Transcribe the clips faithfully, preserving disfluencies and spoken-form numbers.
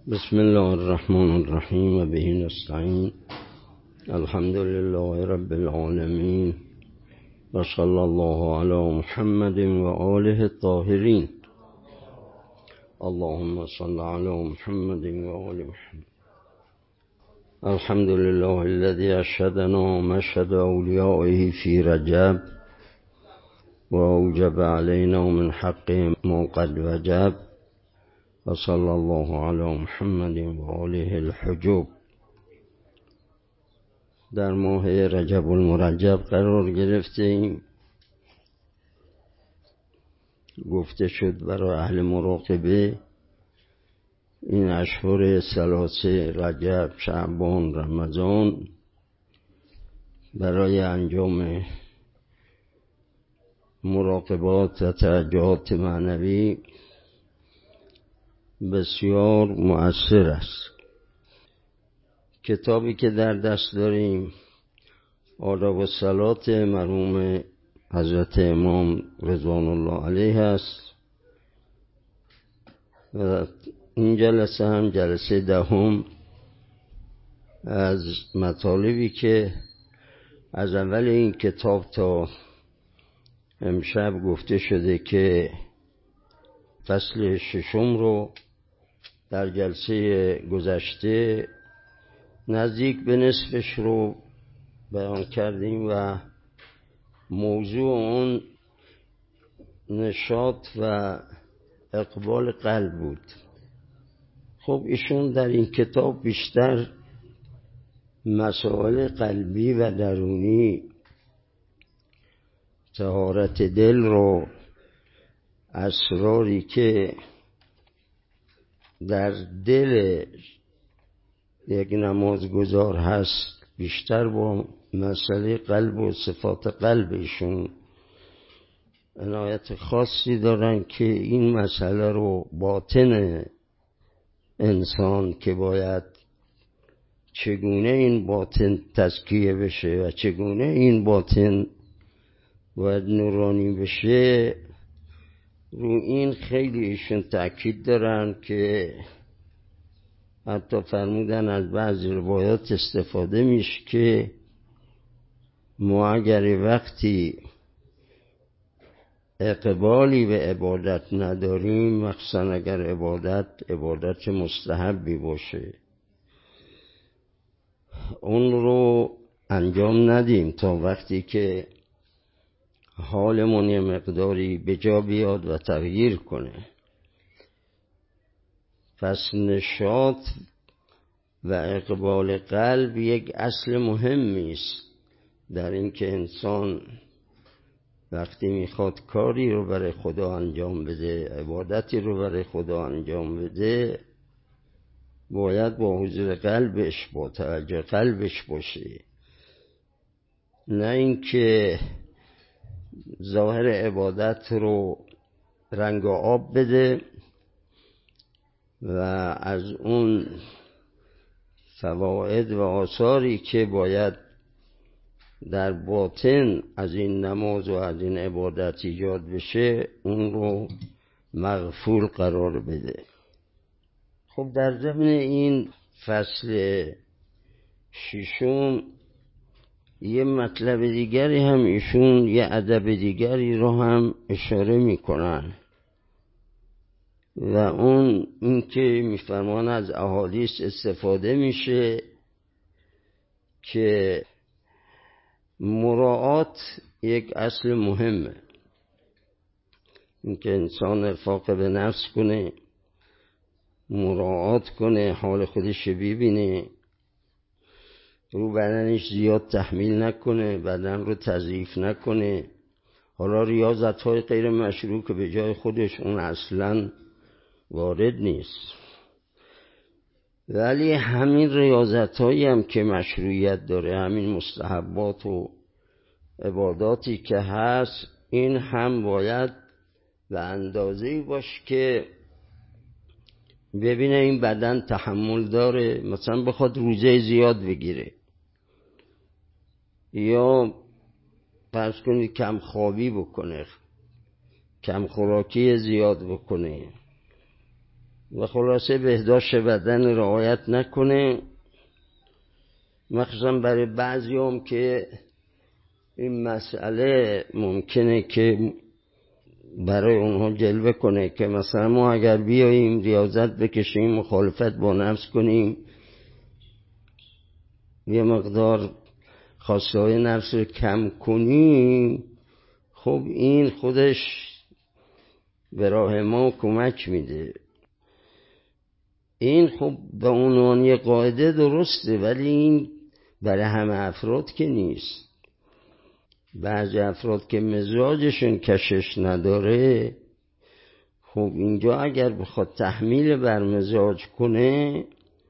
بسم الله الرحمن الرحیم و به نستعین. الحمد لله رب العالمین و صلی الله علی محمد و آله الطاهرین. اللهم صل علی محمد و آل محمد. الحمد لله الذي اشهدنا مشهد اولیائه فی رجب و اوجب علینا من حق ما قد وجب و صلی الله علی محمد و آله الحجب. در ماه رجب المرجب قرار گرفتیم. گفته شد برای اهل مراقبه این اشهر ثلاثه رجب، شعبان، رمضان برای انجام مراقبات و توجهات معنوی بسیار مؤثر است. کتابی که در دست داریم آداب الصلات مرحوم حضرت امام رضوان الله علیه است و این جلسه هم جلسه دهم از مطالبی که از اول این کتاب تا امشب گفته شده که فصل ششم رو در جلسه گذشته نزدیک به نصفش رو بیان کردیم و موضوع اون نشاط و اقبال قلب بود. خب ایشون در این کتاب بیشتر مسائل قلبی و درونی، طهارت دل رو، اسراری که در دل یک نمازگزار هست بیشتر با مسئله قلب و صفات قلبشون عنایت خاصی دارن که این مسئله رو باطن انسان که باید چگونه این باطن تزکیه بشه و چگونه این باطن باید نورانی بشه، رو این خیلی ایشون تأکید دارن که حتی فرمودن از بعضی روایات استفاده میشه که ما اگر وقتی اقبالی به عبادت نداریم، مخصوصا اگر عبادت عبادت مستحبی باشه، اون رو انجام ندیم تا وقتی که حالمون یه مقداری به جا بیاد و تغییر کنه. پس نشاط و اقبال قلب یک اصل مهمی است در این که انسان وقتی میخواد کاری رو برای خدا انجام بده، عبادتی رو برای خدا انجام بده، باید با حضور قلبش، با توجه قلبش باشه، نه اینکه ظاهر عبادت رو رنگ و آب بده و از اون فواید و آثاری که باید در باطن از این نماز و از این عبادت ایجاد بشه اون رو مغفول قرار بده. خب در ضمن این فصل ششم یه مطلب دیگری هم ایشون یه ادب دیگری رو هم اشاره میکنن و اون این که میفرمان از احادیث استفاده میشه که مراعات یک اصل مهمه، این که انسان ارفاق به نفس کنه، مراعات کنه، حال خودش ببینه، رو بدنش زیاد تحمیل نکنه، بدن رو تضعیف نکنه. حالا ریاضت های غیر مشروع که به جای خودش اون اصلا وارد نیست، ولی همین ریاضت هایی هم که مشروعیت داره، همین مستحبات و عباداتی که هست، این هم باید به اندازه‌ای باشه که ببینه این بدن تحمل داره، مثلا بخواد روزه زیاد بگیره یا فرض کنید کم خوابی بکنه، کم خوراکی زیاد بکنه، و خلاصه بهداشت بدن رعایت نکنه، مخصوصا برای بعضی هم که این مسئله ممکنه که برای اونها جلوه کنه که مثلا ما اگر بیاییم ریاضت بکشیم، مخالفت با نفس کنیم، یه مقدار خواسته‌های نفس رو کم کنیم، خب این خودش به راه ما کمک میده. این خب به عنوان یه قاعده درسته، ولی این برای همه افراد که نیست. بعضی افراد که مزاجشون کشش نداره، خب اینجا اگر بخواد تحمیل بر مزاج کنه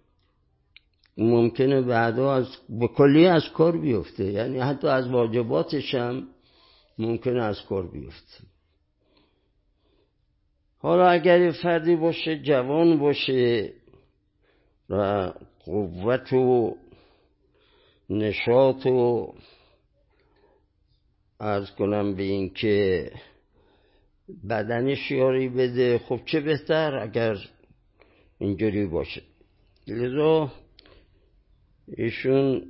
ممکنه بعدا از به کلی از کار بیفته، یعنی حتی از واجباتش هم ممکنه از کار بیفته. حالا اگر یه فردی باشه جوان باشه و قوت و نشاط و عرض کنم به این که بدنش یاری بده، خب چه بهتر اگر اینجوری باشه. لذا ایشون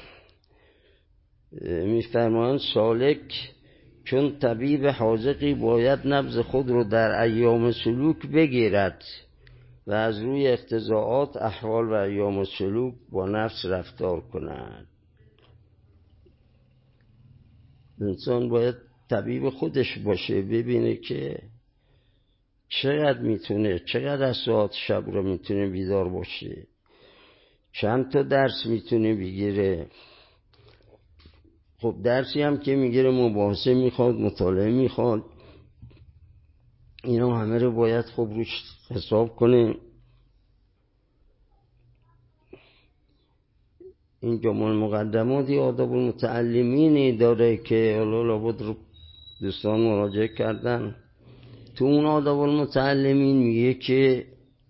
میفرمایند سالک چون طبیب حاذقی باید نبض خود رو در ایام سلوک بگیرد و از روی اقتضاعات احوال و ایام سلوک با نفس رفتار کند. انسان باید طبیب خودش باشه، ببینه که چقدر میتونه، چقدر از ساعت شب رو میتونه بیدار باشه، چند تا درس میتونه بگیره. خب درسی هم که میگیره مباحثه میخواد، مطالعه میخواد، اینا همه رو باید خب روش حساب کنه. این جمال مقدماتی آداب المتعلمینی داره که حالا لابد رو دوستان مراجعه کردن. تو اون آداب المتعلمین میگه که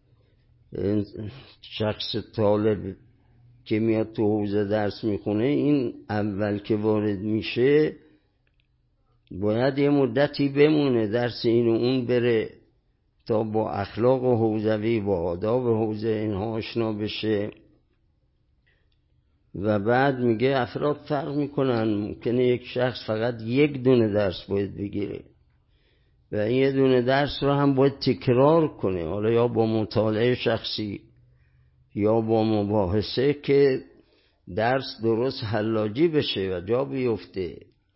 شخص طالب که میاد تو حوزه درس میخونه، این اول که وارد میشه باید یه مدتی بمونه، درس این و اون بره تا با اخلاق و حوزوی، با آداب حوزه اینها آشنا بشه. و بعد میگه افراد فرق میکنن، ممکنه یک شخص فقط یک دونه درس باید بگیره و این یه دونه درس رو هم باید تکرار کنه، حالا یا با مطالعه شخصی یا با مباحثه که درس درست حلاجی بشه و جا بیفته.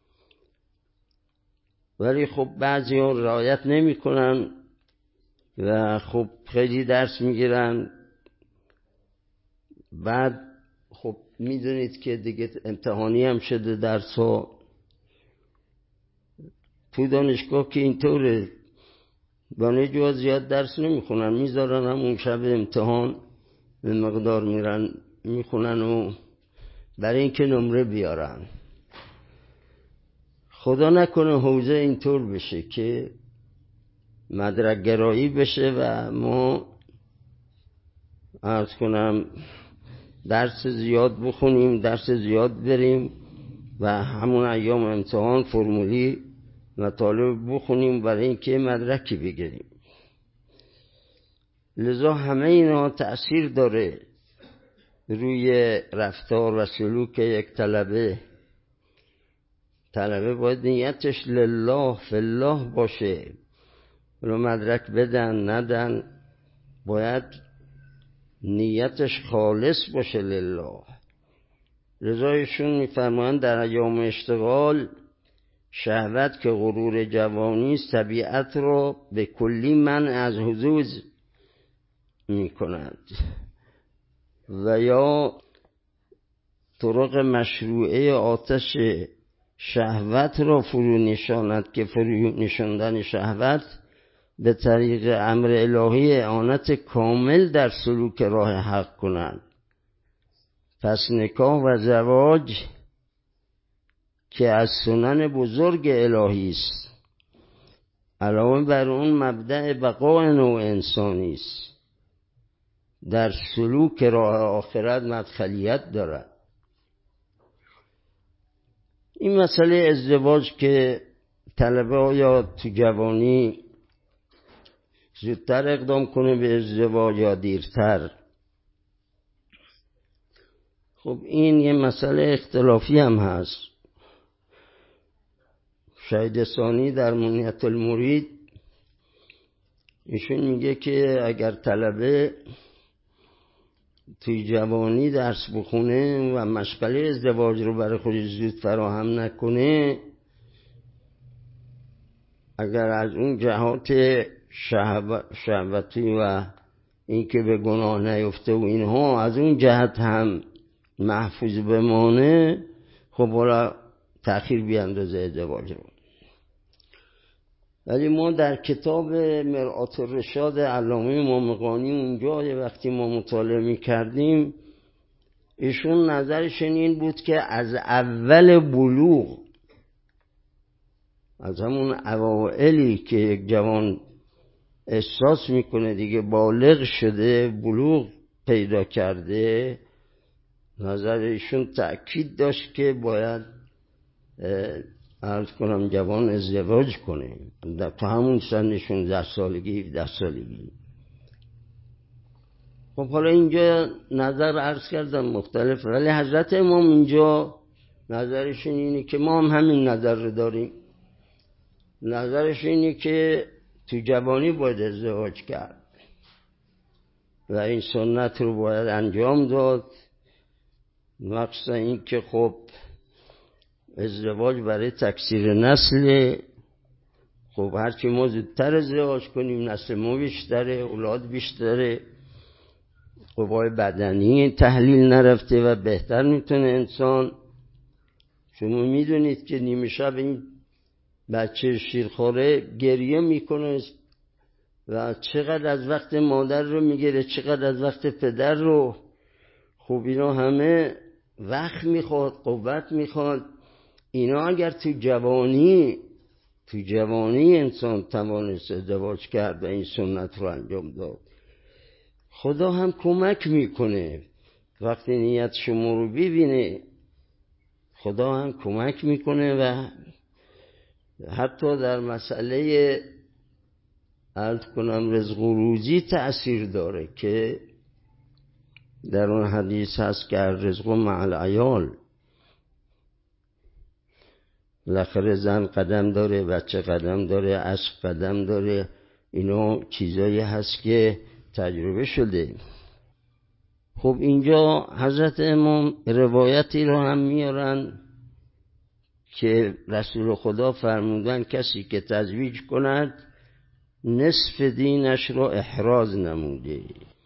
ولی خب بعضی ها رعایت نمی کنن و خب خیلی درس میگیرن، بعد خب میدونید که دیگه امتحانی هم شده درس ها تو دانشگاه که اینطوره، دانشجوها زیاد درس نمیخونن، میذارن همون شب امتحان به مقدار میرن میخونن و برای اینکه نمره بیارن. خدا نکنه حوزه اینطور بشه که مدرک گرایی بشه و ما عرض کنم درس زیاد بخونیم، درس زیاد بریم و همون ایام امتحان فرمولی مطالب بخونیم برای اینکه مدرکی بگیریم. لذا همه اینا تأثیر داره روی رفتار و سلوک یک طلبه. طلبه باید نیتش لله فی الله باشه، رو مدرک بدن ندن باید نیتش خالص باشه لله. رضایشون میفرمایند در ایام اشتغال شهوت که غرور جوانی است طبیعت را به کلی منع از حظوظ میکند و یا طرق مشروعه آتش شهوت را فرو نشاند که فرو نشاندن شهوت به طریق امر الهی اعانت کامل در سلوک راه حق کنند. پس نکاح و زواج که از سنن بزرگ الهی است، علاوه بر اون مبدأ بقای نوع انسانی است، در سلوک راه آخرت مدخلیت دارد. این مسئله ازدواج که طلبه ها یا تو جوانی زودتر اقدام کنه به ازدواج یا دیرتر. خب این یه مسئله اختلافی هم هست. شهید ثانی در منیت المرید ایشون میگه که اگر طلبه توی جوانی درس بخونه و مشغله ازدواج رو برای خودش زود فراهم نکنه، اگر از اون جهات شهوتی و این که به گناه نیفته و اینها از اون جهت هم محفوظ بمانه، خب حالا تأخیر بیاندازه ازدواج رو. ولی ما در کتاب مرآت الرشاد علامه مامقانی اونجا یه وقتی ما مطالعه می کردیم، ایشون نظرشون این بود که از اول بلوغ، از همون اوائلی که یک جوان احساس میکنه دیگه بالغ شده، بلوغ پیدا کرده، نظر ایشون تأکید داشت که باید عرض کنم جوان ازدواج کنه تو همون سن شانزده سالگی هفده سالگی. خب حالا اینجا نظر عرض کردم مختلف، ولی حضرت امام اینجا نظرشون اینه که ما هم همین نظر رو داریم. نظرش اینه که تو جوانی باید ازدواج کرد و این سنت رو باید انجام داد. مقصد این که خب ازدواج برای تکثیر نسل، خب هرچی ما زودتر ازدواج کنیم نسل ما بیشتره، اولاد بیشتره، قوای بدنی تحلیل نرفته و بهتر میتونه انسان. شما میدونید که نیمه شب این بچه شیرخواره گریه میکنه و چقدر از وقت مادر رو میگیره، چقدر از وقت پدر رو. خب اینا همه وقت میخواد، قوت میخواد. اینا اگر تو جوانی تو جوانی انسان توانست ازدواج کرد و این سنت رو انجام داد، خدا هم کمک میکنه. وقتی نیت شما رو ببینه خدا هم کمک میکنه و حتی در مسئله عرض کنم رزق و روزی تأثیر داره که در اون حدیث هست که رزق مع العیال، بالاخره زن قدم داره، بچه قدم داره، اسب قدم داره. اینا چیزایی هست که تجربه شده. خب اینجا حضرت امام روایتی رو هم میارن که رسول خدا فرمودن کسی که تزویج کند نصف دینش رو احراز نموده.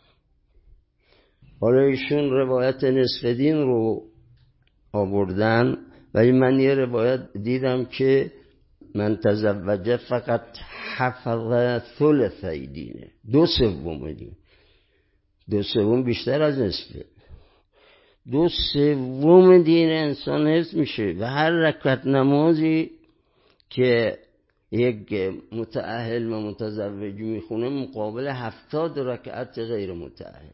حالا ایشون روایت نصف دین رو آوردن، ولی من یه روایت دیدم که من تزوجه فقط حفظ ثلثی دینه، دو سوم دین. دو سوم بیشتر از نصفه. دو سوم دین انسان حفظ میشه و هر رکعت نمازی که یک متأهل و متزوج میخونه مقابل هفتاد رکعت غیر متأهل.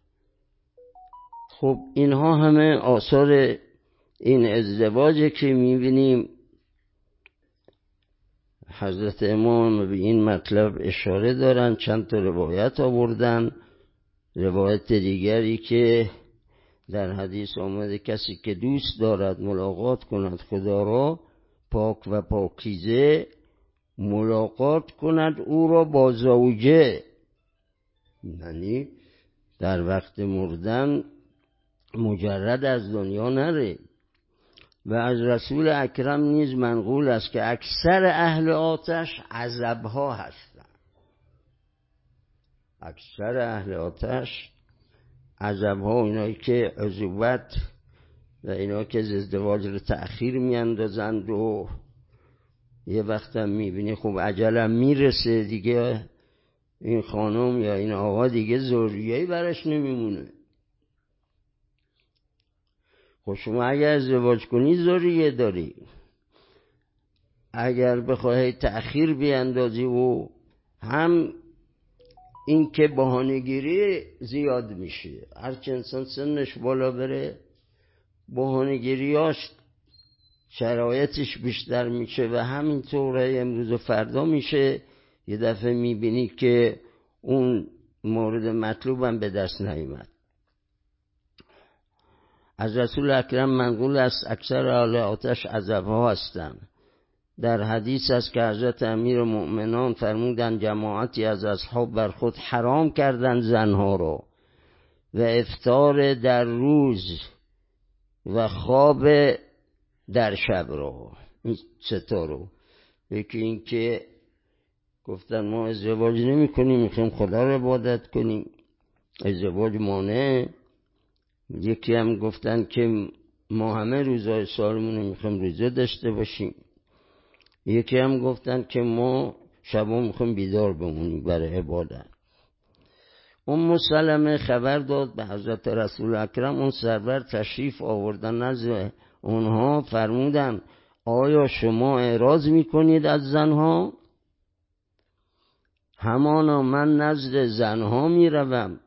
خب اینها همه آثار این ازدواجه که میبینیم. حضرت امام به این مطلب اشاره دارن، چند تا روایت آوردن. روایت دیگری که در حدیث آمده کسی که دوست دارد ملاقات کند خدا را پاک و پاکیزه، ملاقات کند او را با زوجه، یعنی در وقت مردن مجرد از دنیا نره. و از رسول اکرم نیز منقول است که اکثر اهل آتش عذبها هستند. اکثر اهل آتش عذبها، اینایی که عذوبت و اینا که ازدواج رو تأخیر میاندازند و یه وقت هم میبینی خب عجلم میرسه دیگه، این خانم یا این آقا دیگه ذریه‌ای برش نمیمونه. خب شما اگر ازدواج کنی ذریه داری، اگر بخوای تأخیر بیاندازی و هم این که بهانه‌گیری زیاد میشه. هرچه انسان سنش بالا بره بهانه‌گیریاش شرایطش بیشتر میشه و همینطور امروز و فردا میشه یه دفعه میبینی که اون مورد مطلوبم به دست نیامد. از رسول اکرم منقول است اکثر اهل آتش عذب‌ها هستند. در حدیث است که حضرت امیر مؤمنان فرمودند جماعتی از اصحاب بر خود حرام کردند زنها رو و افطار در روز و خواب در شب رو. این ستا رو. یکی این که گفتن ما ازدواج نمی کنیم، میخوایم خدا رو عبادت کنیم، ازدواج مانع. یکی هم گفتن که ما همه روزهای سالمون میخوایم روزه داشته باشیم. یکی هم گفتن که ما شبا میخوایم بیدار بمونیم برای عبادت. ام سلمه خبر داد به حضرت رسول اکرم، اون سرور تشریف آوردن نزد اونها، فرمودن آیا شما اعراض میکنید از زنها؟ همانا من نزد زنها میروم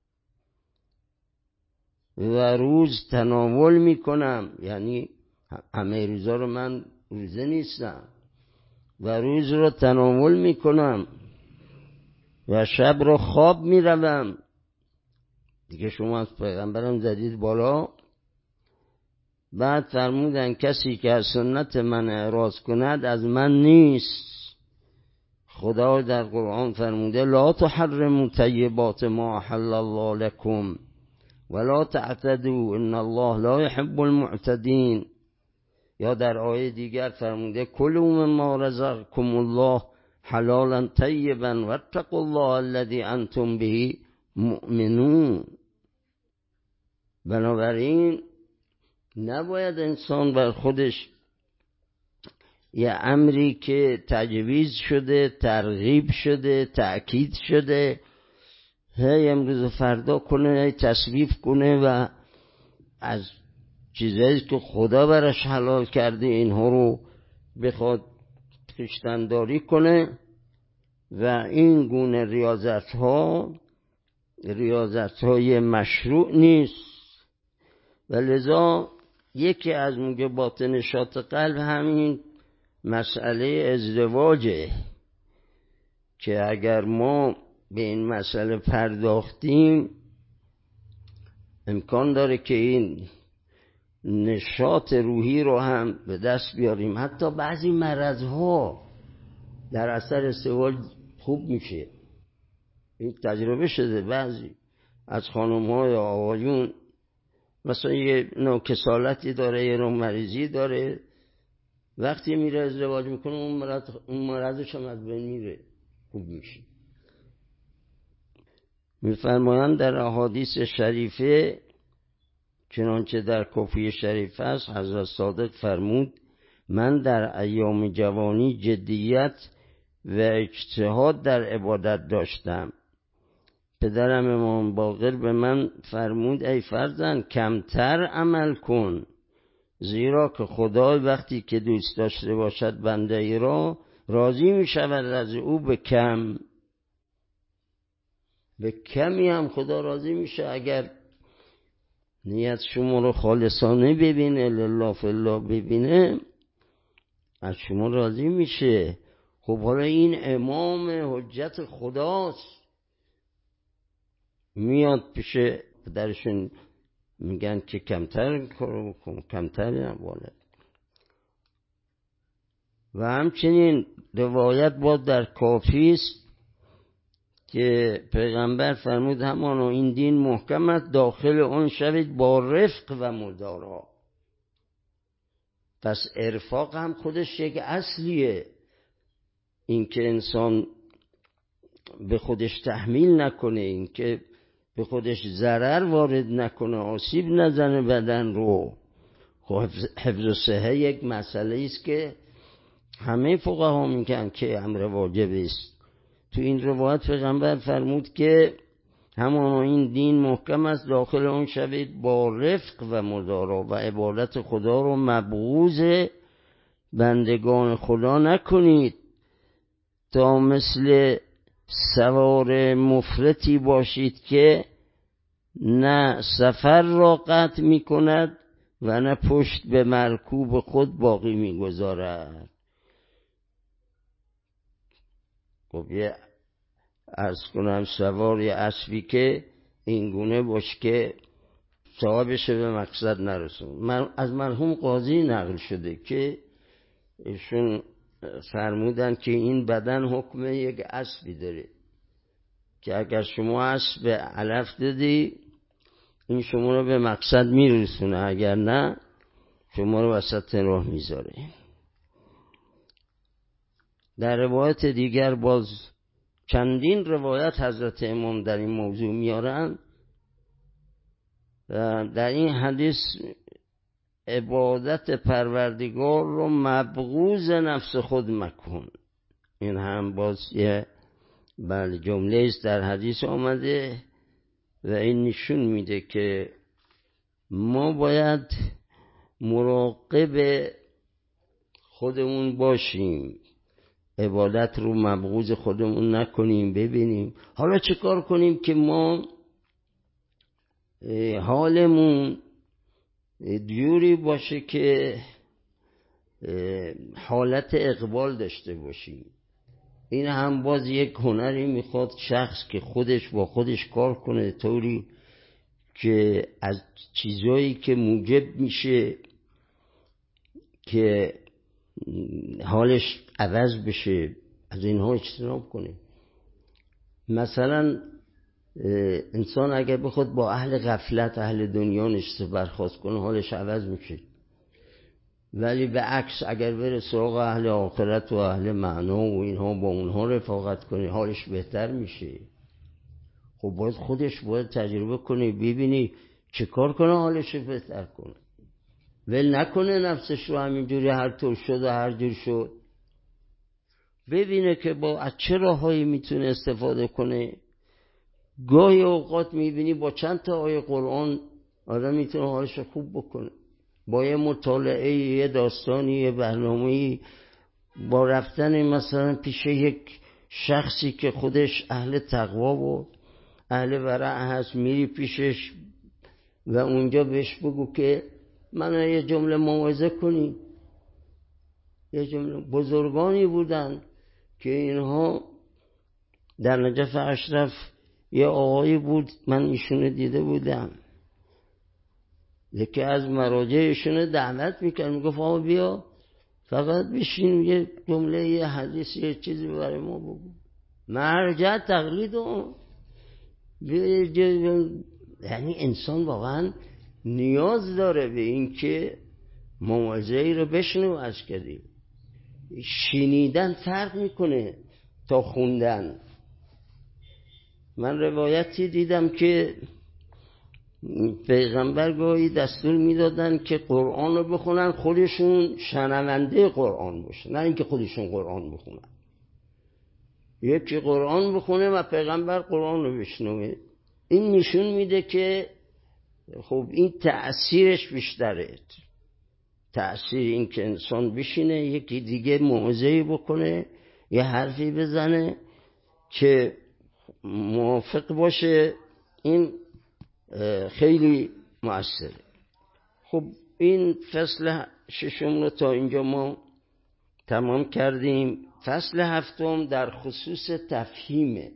و روز تناول میکنم، یعنی همه روزا رو من روزه نیستم و روز رو تناول میکنم و شب رو خواب میروم. دیگه شما از پیغمبرم زدید بالا. بعد فرمودن کسی که از سنت من اعراض کند از من نیست. خدا در قرآن فرموده لا تحرموا طیبات ما احل الله لكم ولا تعتدوا ان الله لا يحب المعتدین. یا در آیه دیگر فرموده کلوا مما رزقکم الله حلالا طیبا واتقوا الله الذی انتم به مؤمنون. بنابراین نباید انسان بر خودش یه امری که تجویز شده، ترغیب شده، تأکید شده، هی امروز فردا کنه، هی تصویف کنه و از چیزایی که خدا براش حلال کرده اینها رو بخواد خویشتن‌داری کنه. و این گونه ریاضت ها ریاضت های مشروع نیست. و لذا یکی از موجبات نشاط قلب همین مسئله ازدواجه که اگر ما به این مسئله پرداختیم امکان داره که این نشاط روحی رو هم به دست بیاریم. حتی بعضی مرضها در اثر ازدواج خوب میشه. این تجربه شده بعضی از خانم‌ها یا آقایون مثلا یه نوع کسالتی داره، یه نوع مریضی داره، وقتی میره ازدواج میکنه اون مرض اون مرضش هم از بین میره، خوب میشه. میفرمایند در احادیث شریفه چنانچه در کفی شریف است حضرت صادق فرمود من در ایام جوانی جدیت و اجتهاد در عبادت داشتم. پدرم امام باقر به من فرمود ای فرزند کمتر عمل کن، زیرا که خدای وقتی که دوست داشته باشد بنده ای را راضی می شود از او به کم. به کمی هم خدا راضی میشه اگر نیت شما رو خالصانه ببینه، لله فی الله ببینه، از شما راضی میشه. خب حالا این امام حجت خداست، میاد پیش پدرشون میگن که کمتر کارو بکن، کمتر نباید. و همچنین روایت بود در کافی است که پیغمبر فرمود همانا این دین محکم است داخل آن شوید با رفق و مدارا. پس ارفاق هم خودش یک اصلیه، این که انسان به خودش تحمیل نکنه، این که به خودش ضرر وارد نکنه، آسیب نزنه بدن رو. خب حفظ صحه یک مسئله است که همه فقها میگن که امر واجب است. تو این روایت پیغمبر فرمود که همانا این دین محکم است داخل اون شوید با رفق و مدارا و عبادت خدا رو مبغوض بندگان خدا نکنید تا مثل سوار مفرطی باشید که نه سفر را قطع می کند و نه پشت به مرکوب خود باقی می گذارد. خب یه عرض کنم سوار یه اسبی که این گونه باش که صاحبش به مقصد نرسون. من از مرحوم قاضی نقل شده که ایشون فرمودن که این بدن حکم یک اسبی داره که اگر شما اسب علف دادی این شما رو به مقصد میرسونه، اگر نه شما رو وسط راه میذاره. در روایت دیگر باز چندین روایت حضرت امام در این موضوع میارن. در این حدیث عبادت پروردگار رو مبغوض نفس خود مکن. این هم باز یه بله جمله است در حدیث آمده و این نشون میده که ما باید مراقب خودمون باشیم، عبادت رو مبغوض خودمون نکنیم. ببینیم حالا چه کار کنیم که ما حالمون دیوری باشه که حالت اقبال داشته باشیم. این هم باز یک هنری میخواد شخص که خودش با خودش کار کنه طوری که از چیزایی که موجب میشه که حالش عوض بشه از اینها اجتناب کنه. مثلا انسان اگر بخواد با اهل غفلت اهل دنیا نشسته برخواست کنه حالش عوض میشه، ولی به عکس اگر بره سراغ اهل آخرت و اهل معنا و اینها با اونها رفاقت کنه حالش بهتر میشه. خب باید خودش باید تجربه کنه ببینی چه کار کنه حالش بهتر کنه، ول نکنه نفسش رو همینجوری هر طور شد و هر جور شد. ببینه که با از چه راهایی میتونه استفاده کنه. گاهی اوقات میبینی با چند تا آیه قرآن آدم میتونه حالش خوب بکنه، با یه مطالعه یه داستانی یه برنامه‌ای، با رفتن مثلا پیش یک شخصی که خودش اهل تقوا و اهل ورع هست، میری پیشش و اونجا بهش بگو که من یه جمله موعظه کنی. یه جمله بزرگانی بودن که اینها در نجف اشرف یه آقایی بود، من ایشونه دیده بودم، یکی از مراجعشونه دعوت میکرد میگفت آقا بیا فقط بشین یه جمله یه حدیث یه چیزی برای ما بگو. مرجع تقلید اون. یعنی انسان واقعا نیاز داره به این که موعظه‌ای رو بشنو از کسی. شنیدن فرق میکنه تا خوندن. من روایتی دیدم که پیغمبر گاهی دستور میدادن که قرآن رو بخونن، خودشون شنونده قرآن باشن، نه اینکه خودشون قرآن بخونن. یکی قرآن بخونه و پیغمبر قرآن رو بشنوه. این نشون میده که خب این تأثیرش بیشتره. تأثیر این که انسان بشینه یکی دیگه موعظه‌ای بکنه یه حرفی بزنه که موافق باشه، این خیلی مؤثره. خب این فصل ششم رو تا اینجا ما تمام کردیم. فصل هفتم در خصوص تفهیمه.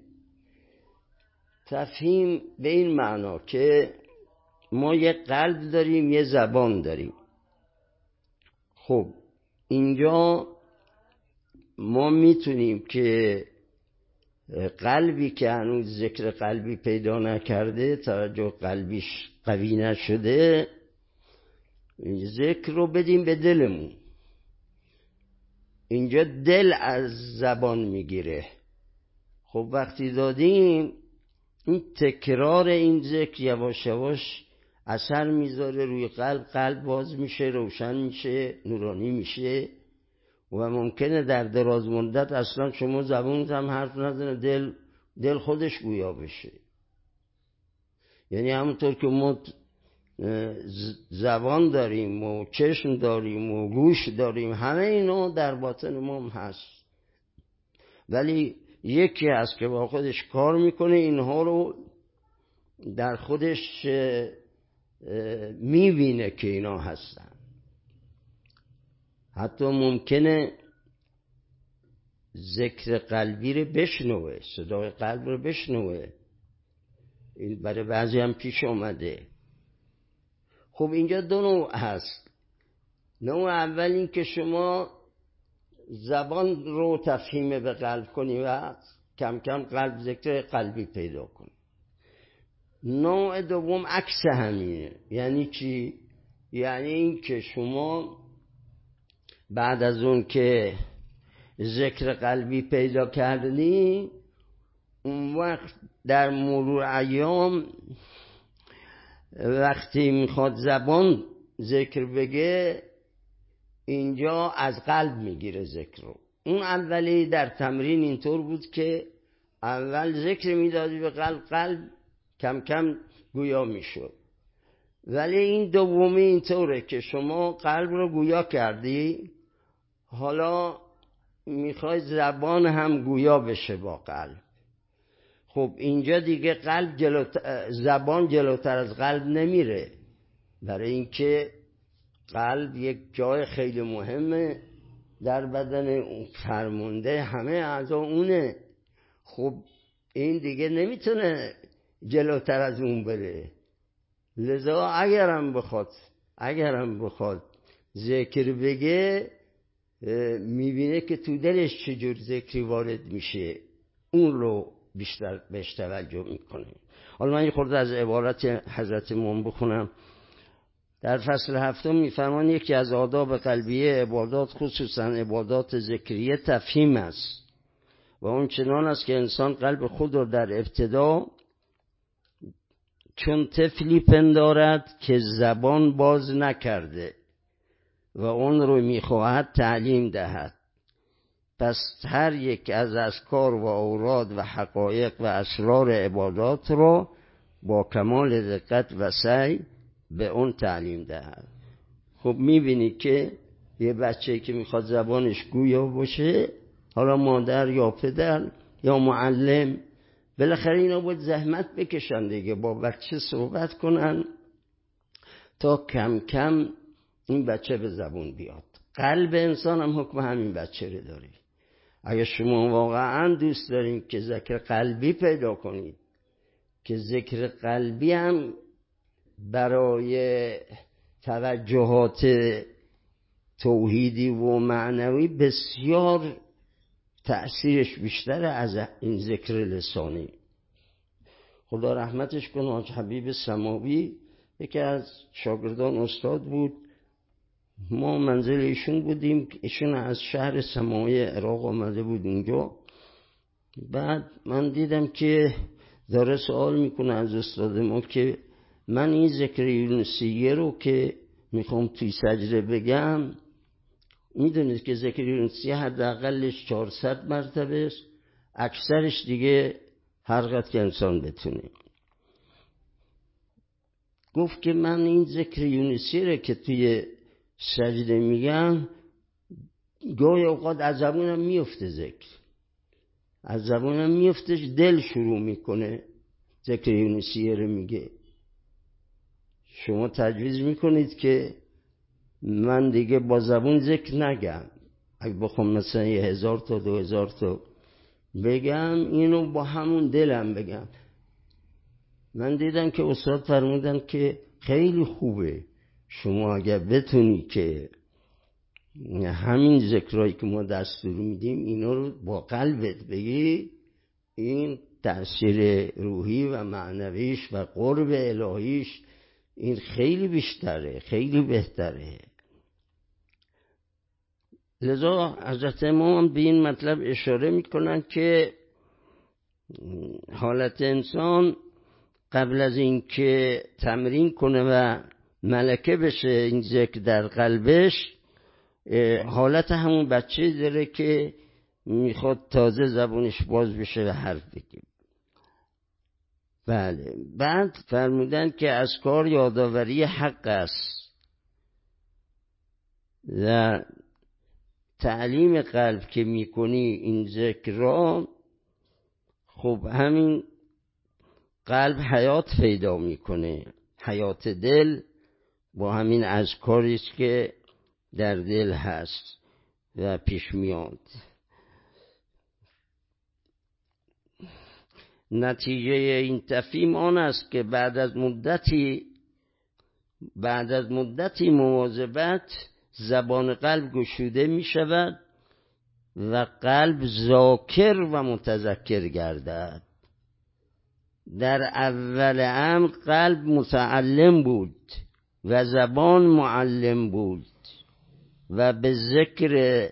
تفهیم به این معنا که ما یه قلب داریم یه زبان داریم. خب اینجا ما میتونیم که قلبی که هنوز ذکر قلبی پیدا نکرده، توجه قلبیش قوی نشده، ذکر رو بدیم به دلمون. اینجا دل از زبان میگیره. خب وقتی دادیم این تکرار این ذکر یواش یواش اثر میذاره روی قلب، قلب باز میشه، روشن میشه، نورانی میشه و ممکنه در دراز مدت اصلا شما زبونت هم حرف نزنه، دل دل خودش گویا بشه. یعنی همونطور که ما زبان داریم و چشم داریم و گوش داریم، همه اینا در باطن ما هست، ولی یکی هست که با خودش کار میکنه اینها رو در خودش میبینه که اینا هستن. حتی ممکنه ذکر قلبی رو بشنوه، صدای قلب رو بشنوه. این برای بعضی هم پیش اومده. خب اینجا دو نوع هست. نوع اول این که شما زبان رو تفهیم به قلب کنی و کم کم قلب ذکر قلبی پیدا کنی. نوع دوم عکس همینه. یعنی چی؟ یعنی این که شما بعد از اون که ذکر قلبی پیدا کردی، اون وقت در مرور ایام وقتی میخواد زبان ذکر بگه، اینجا از قلب میگیره ذکر رو. اون اولی در تمرین اینطور بود که اول ذکر میدادی به قلب، قلب کم کم گویا میشد. ولی این دومی اینطوره که شما قلب رو گویا کردی، حالا میخوای زبان هم گویا بشه با قلب. خب اینجا دیگه قلب جلوتر، زبان جلوتر از قلب نمیره، برای اینکه قلب یک جای خیلی مهمه در بدن، اون فرمانده همه اعضا اونه. خب این دیگه نمیتونه جلوتر از اون بره. لذا اگرم بخواد اگرم بخواد ذکر بگه، میبینه که تو دلش چجور ذکری وارد میشه، اون رو بیشتر بهش توجه میکنه. حالا من یه خورده از عبارت حضرت امام بخونم. در فصل هفتم میفرمان یکی از آداب قلبیه عبادات، خصوصا عبادات ذکریه، تفهیم است و اون چنان است که انسان قلب خود رو در ابتدا چون طفلی پندارد که زبان باز نکرده و اون رو میخواهد تعلیم دهد. پس هر یک از اذکار و اوراد و حقایق و اسرار عبادات رو با کمال دقت و سعی به اون تعلیم دهد. خب میبینی که یه بچه که میخواد زبانش گویا باشه، حالا مادر یا پدر یا معلم، بالاخره اینا باید زحمت بکشن دیگه، با بچه صحبت کنن تا کم کم این بچه به زبون بیاد. قلب انسان هم حکم همین بچه رو داره. اگه شما واقعا دوست دارین که ذکر قلبی پیدا کنید، که ذکر قلبی هم برای توجهات توحیدی و معنوی بسیار تأثیرش بیشتره از این ذکر لسانی. خدا رحمتش کنه، حاج حبیب سماوی یکی از شاگردان استاد بود. ما منزل ایشون بودیم، ایشون از شهر سماوی عراق آمده بود اینجا. بعد من دیدم که داره سوال میکنه از استاد ما که من این ذکر یونسیه رو که میخوام توی سجده بگم، میدونید که ذکر یونسیه حداقلش چهارصد مرتبه است، اکثرش دیگه هر قدر که انسان بتونه. گفت که من این ذکر یونسیه رو که توی سجده میگم، گاهی اوقات از زبونم میفته ذکر، از زبونم میفتش، دل شروع میکنه ذکر یونسیه رو میگه. شما تجویز میکنید که من دیگه با زبون ذکر نگم، اگه بخوام مثلا یه هزار تا دو هزار تا بگم، اینو با همون دلم بگم. من دیدم که استاد فرمودن که خیلی خوبه شما اگر بتونی که همین ذکرهایی که ما دستور میدیم اینا رو با قلبت بگی، این تأثیر روحی و معنویش و قرب الهیش این خیلی بیشتره، خیلی بهتره. لذا حضرت امام به این مطلب اشاره میکنن که حالت انسان قبل از این که تمرین کنه و ملکه بشه این ذکر در قلبش، حالت همون بچه داره که میخواد تازه زبونش باز بشه و حرف بگه. بله. بعد فرمودن که اذکار یادآوری حق است و تعلیم قلب که میکنی این ذکر را، خب همین قلب حیات پیدا میکنه، حیات دل با همین اذکاریست که در دل هست و پیش میاد. نتیجه این تفهیم آن است که بعد از مدتی بعد از مدتی مواظبت زبان قلب گشوده می شود و قلب ذاکر و متذکر گردد. در اول امر قلب متعلم بود و زبان معلم بود و به ذکر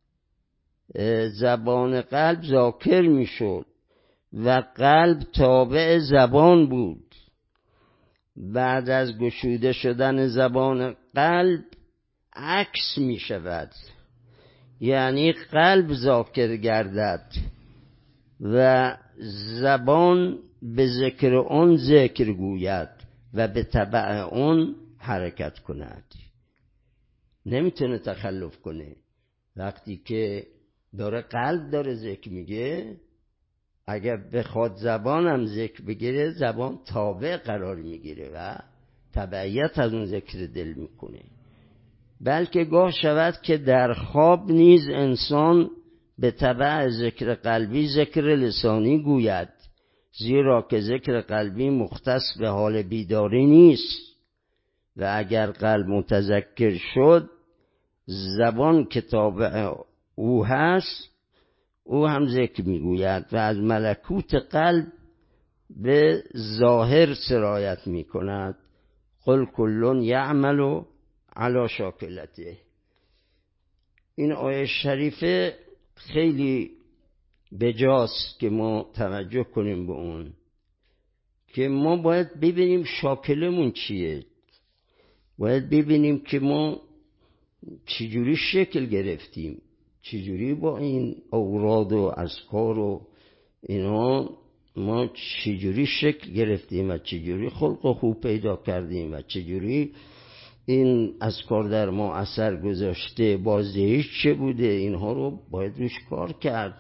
زبان قلب ذاکر می شد و قلب تابع زبان بود. بعد از گشوده شدن زبان قلب عکس می شود، یعنی قلب ذاکر گردد و زبان به ذکر اون ذکر گوید و به تبع اون حرکت کند. نمیتونه تخلف کنه. وقتی که داره قلب داره ذکر میگه، اگر بخواد زبان هم ذکر بگیره، زبان تابع قرار میگیره و تبعیت از اون ذکر دل میکنه. بلکه گاه شود که در خواب نیز انسان به تبع ذکر قلبی ذکر لسانی گوید، زیرا که ذکر قلبی مختص به حال بیداری نیست و اگر قلب متذکر شد، زبان که تابع او هست او هم ذکر میگوید و از ملکوت قلب به ظاهر سرایت میکند. قل کل یعمل علی شاکلته. این آیه شریفه خیلی بجاست که ما توجه کنیم به اون، که ما باید ببینیم شاکلمون چیه، باید ببینیم که ما چجوری شکل گرفتیم، چجوری با این اوراد و اذکار و اینا ما چجوری شکل گرفتیم و چجوری خلق و خوب پیدا کردیم و چجوری این اذکار در ما اثر گذاشته، بازدهیش چه بوده. اینها رو باید روش کار کرد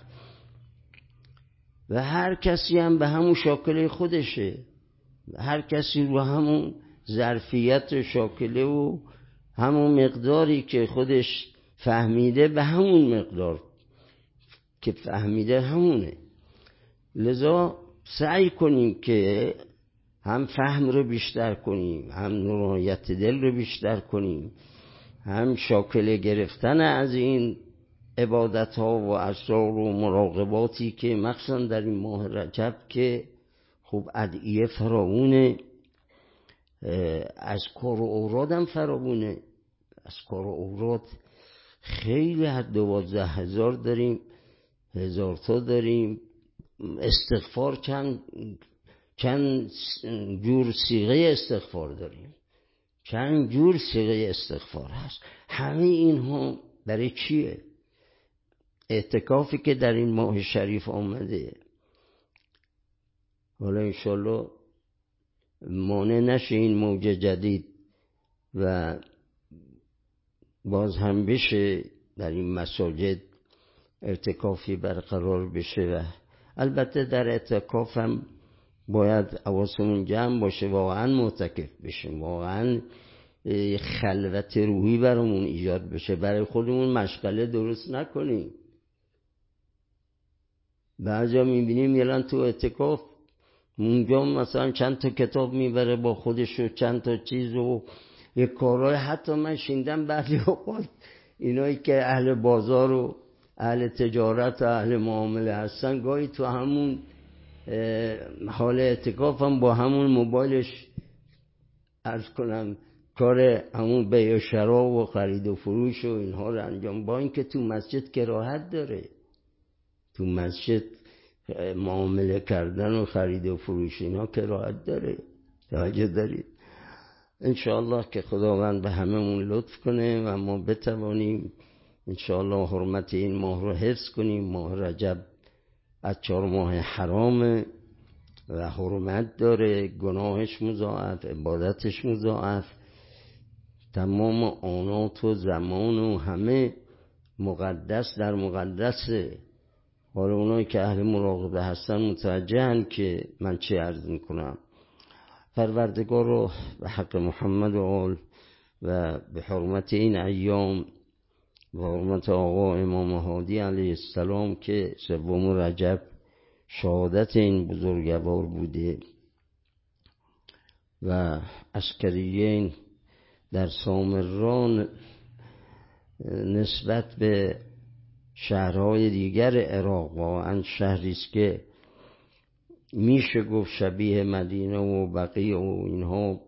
و هر کسی هم به همون شاکله خودشه، هر کسی رو همون ظرفیت و شاکله و همون مقداری که خودش فهمیده به همون مقدار که فهمیده همونه. لذا سعی کنیم که هم فهم رو بیشتر کنیم، هم نورانیت دل رو بیشتر کنیم، هم شاکله گرفتن از این عبادت ها و اسرار و مراقباتی که مخصوصا در این ماه رجب که خوب ادعیه فراوونه، از کار و اوراد هم فراوونه. از کار و اوراد خیلی حد دوازده هزار داریم، هزار تا داریم. استغفار چند چند جور صیغه استغفار داریم، چند جور صیغه استغفار هست. همه اینها برای چیه؟ اعتکافی که در این ماه شریف آمده، حالا انشالله مانع نشه این موج جدید و باز هم بشه در این مساجد اعتکافی برقرار بشه. و البته در اعتکاف هم باید حواسمون جمع باشه، واقعا معتکف بشیم، واقعا خلوت روحی برامون ایجاد بشه، برای خودمون مشغله درست نکنیم. بعضیا میبینیم یلان تو اعتکاف اونجا مثلا چند تا کتاب میبره با خودش و چند تا چیز و یک کارهای. حتی من شیندم بعضی اوقات اینایی که اهل بازار و اهل تجارت و اهل معامله هستن، گاهی تو همون حال اعتکاف هم با همون موبایلش عرض کنم کار همون بیع و شرا و خرید و فروش و اینها رو انجام، با اینکه تو مسجد کراهت داره، تو مسجد معامله کردن و خرید و فروش اینا کراهت داره. توجه دارید؟ انشاءالله که خداوند به هممون لطف کنه و ما بتوانیم انشاءالله حرمت این ماه رو حفظ کنیم. ماه رجب از چهار ماه حرامه و حرمت داره، گناهش مضاعف، عبادتش مضاعف، تمام آنات و زمان و همه مقدس در مقدسه. حالا اونایی که اهل مراقبه هستن متوجهن که من چه عرض میکنم. پروردگار رو به حق محمد و آل و به حرمت این ایام و حرمت آقا امام هادی علیه السلام که سوم رجب شهادت این بزرگوار بوده و عسکریین در سامران نسبت به شهرهای دیگر عراق واقعا شهری است که میشه گفت شبیه مدینه و بقیه و اینها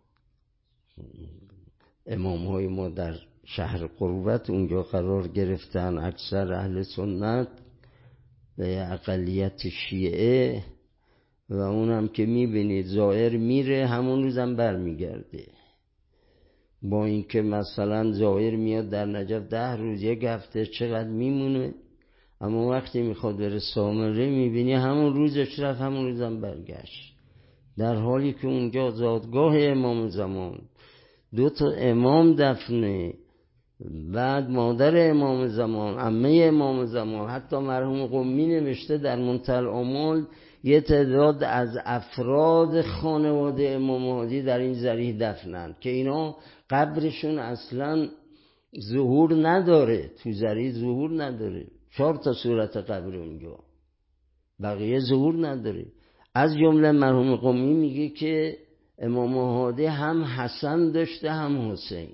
امام های ما در شهر قربت اونجا قرار گرفتن، اکثر اهل سنت و اقلیت شیعه، و اونم که میبینید زائر میره همون روزم بر میگرده. با اینکه مثلا زائر میاد در نجف ده روز یک هفته چقدر میمونه، اما وقتی میخواد بره سامره میبینی همون روزش رفت همون روزم برگشت، در حالی که اونجا زادگاه امام زمان، دو تا امام دفنه، بعد مادر امام زمان، عمه امام زمان، حتی مرحوم قمی نوشته در منتهی الآمال یه تعداد از افراد خانواده امام مهدی در این ضریح دفنن که اینا قبرشون اصلا ظهور نداره، تو ضریح ظهور نداره، چهار تا صورت قبر اونجا، بقیه ظهور نداره. از جمله مرحوم قمی میگه که امام مهدی هم حسن داشته هم حسین،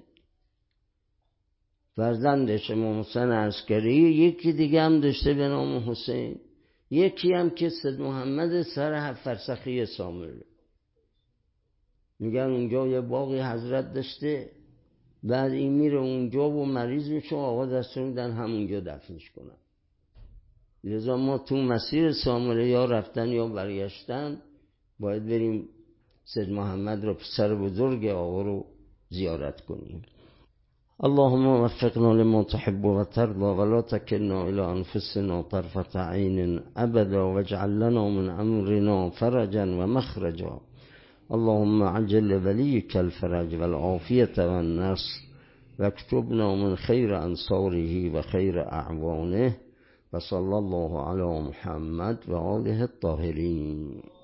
فرزندش امام حسین عسکری، یکی دیگه هم داشته به نام حسین، یکی هم که سید محمد سر هفت فرسخی سامره. میگن اونجا یه باقی حضرت داشته، بعد این میره اونجا و مریض میشه، آقا دستور میدن همونجا دفنش کنن. لذا ما تو مسیر سامره یا رفتن یا برگشتن باید بریم سید محمد رو، پسر بزرگ آقا رو زیارت کنیم. اللهم وفقنا لما تحب وترضى ولا تكلنا إلى أنفسنا طرفة عين أبدا واجعل لنا من أمرنا فرجا ومخرجا. اللهم عجل لوليك الفرج والعافية والنصر واكتبنا من خير أنصاره وخير أعوانه وصلى الله على محمد وآله الطاهرين.